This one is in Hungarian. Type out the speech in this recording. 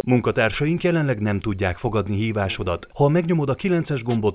Munkatársaink jelenleg nem tudják fogadni hívásodat. Ha megnyomod a 9-es gombot,